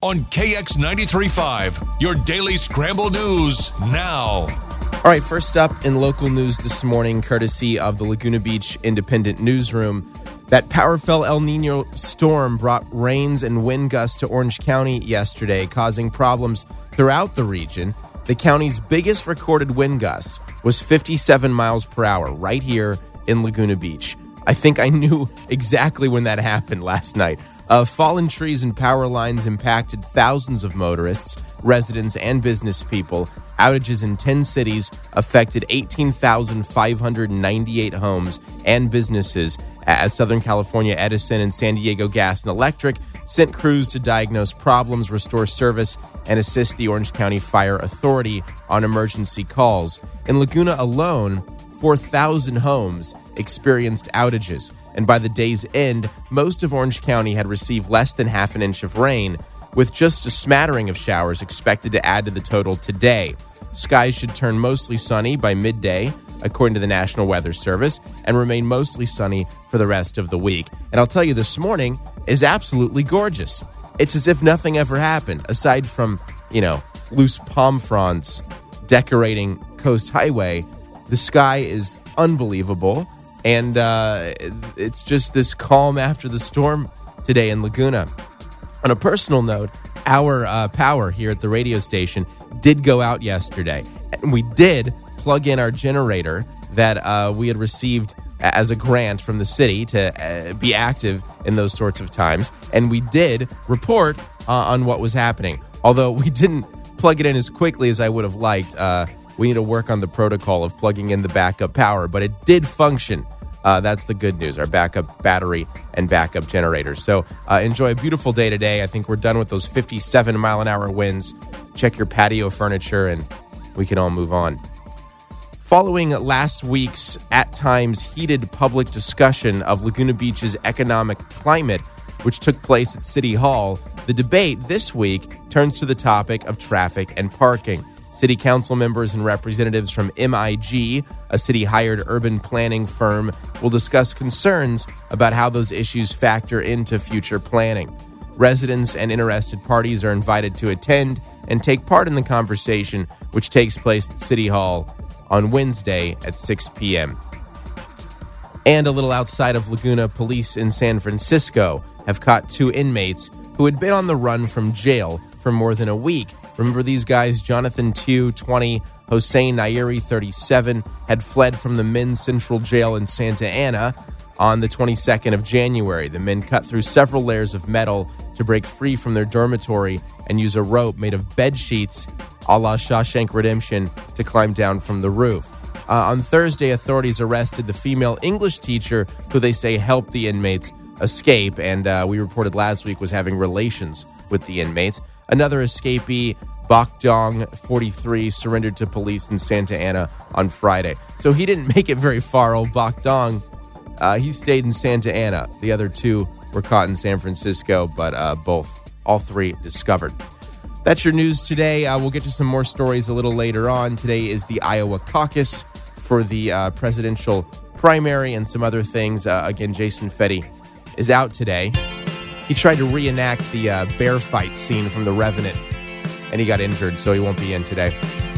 on KX 93.5, your daily Scramble News now. All right, first up in local news this morning, courtesy of the Laguna Beach Independent Newsroom, that powerful El Nino storm brought rains and wind gusts to Orange County yesterday, causing problems throughout the region. The county's biggest recorded wind gust was 57 miles per hour right here in Laguna Beach. I think I knew exactly when that happened last night. Fallen trees and power lines impacted thousands of motorists, residents, and business people. Outages in 10 cities affected 18,598 homes and businesses as Southern California Edison and San Diego Gas and Electric sent crews to diagnose problems, restore service, and assist the Orange County Fire Authority on emergency calls. In Laguna alone, 4,000 homes experienced outages, and by the day's end, most of Orange County had received less than half an inch of rain, with just a smattering of showers expected to add to the total today. Skies should turn mostly sunny by midday, according to the National Weather Service, and remain mostly sunny for the rest of the week. And I'll tell you, this morning is absolutely gorgeous. It's as if nothing ever happened, aside from, loose palm fronds decorating Coast Highway. The sky is unbelievable, and it's just this calm after the storm today in Laguna. On a personal note, our power here at the radio station did go out yesterday, and we did plug in our generator that we had received as a grant from the city to be active in those sorts of times, and we did report on what was happening. Although we didn't plug it in as quickly as I would have liked, we need to work on the protocol of plugging in the backup power, but it did function. That's the good news, our backup battery and backup generators. So enjoy a beautiful day today. I think we're done with those 57-mile-an-hour winds. Check your patio furniture, and we can all move on. Following last week's, at times, heated public discussion of Laguna Beach's economic climate, which took place at City Hall, the debate this week turns to the topic of traffic and parking. City council members and representatives from MIG, a city-hired urban planning firm, will discuss concerns about how those issues factor into future planning. Residents and interested parties are invited to attend and take part in the conversation, which takes place at City Hall on Wednesday at 6 p.m. And a little outside of Laguna, police in San Francisco have caught 2 inmates who had been on the run from jail for more than a week. Remember these guys? Jonathan Tew, 20, Hossein Nairi, 37, had fled from the men's central jail in Santa Ana on the 22nd of January. The men cut through several layers of metal to break free from their dormitory and use a rope made of bed sheets a la Shawshank Redemption to climb down from the roof. On Thursday, authorities arrested the female English teacher who they say helped the inmates escape, and we reported last week was having relations with the inmates. Another escapee, Bok Dong, 43, surrendered to police in Santa Ana on Friday. So he didn't make it very far, old Bok Dong. He stayed in Santa Ana. The other 2 were caught in San Francisco, but all 3 discovered. That's your news today. We'll get to some more stories a little later on. Today is the Iowa caucus for the presidential primary and some other things. Again, Jason Fetty is out today. He tried to reenact the bear fight scene from The Revenant, and he got injured, so he won't be in today.